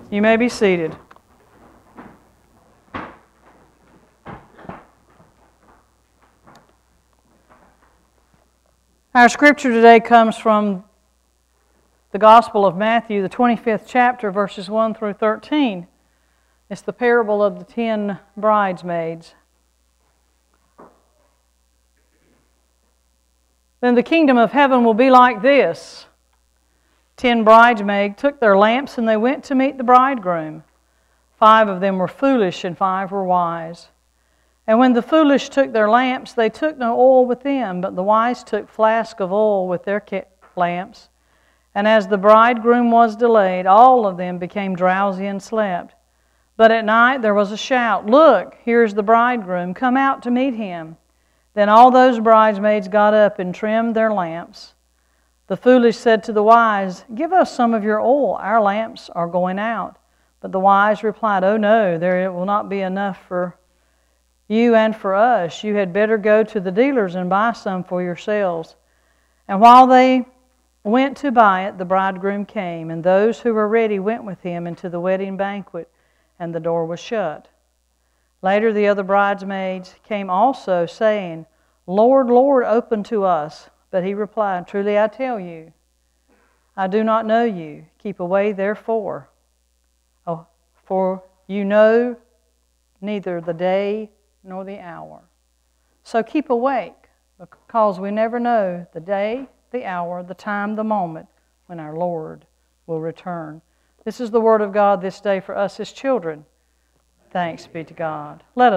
You may be seated. Our scripture today comes from the Gospel of Matthew, the 25th chapter, verses 1 through 13. It's the parable of the 10 bridesmaids. Then the kingdom of heaven will be like this. 10 bridesmaids took their lamps and they went to meet the bridegroom. 5 of them were foolish and 5 were wise. And when the foolish took their lamps, they took no oil with them, but the wise took flasks of oil with their lamps. And as the bridegroom was delayed, all of them became drowsy and slept. But at night there was a shout, "Look, here is the bridegroom, come out to meet him." Then all those bridesmaids got up and trimmed their lamps. The foolish said to the wise, "Give us some of your oil, our lamps are going out." But the wise replied, "Oh no, there will not be enough for you and for us. You had better go to the dealers and buy some for yourselves." And while they went to buy it, the bridegroom came, and those who were ready went with him into the wedding banquet, and the door was shut. Later the other bridesmaids came also, saying, "Lord, Lord, open to us." But he replied, "Truly I tell you, I do not know you. Keep away therefore, for you know neither the day nor the hour." So keep awake, because we never know the day, the hour, the time, the moment when our Lord will return. This is the word of God this day for us as children. Thanks be to God. Let us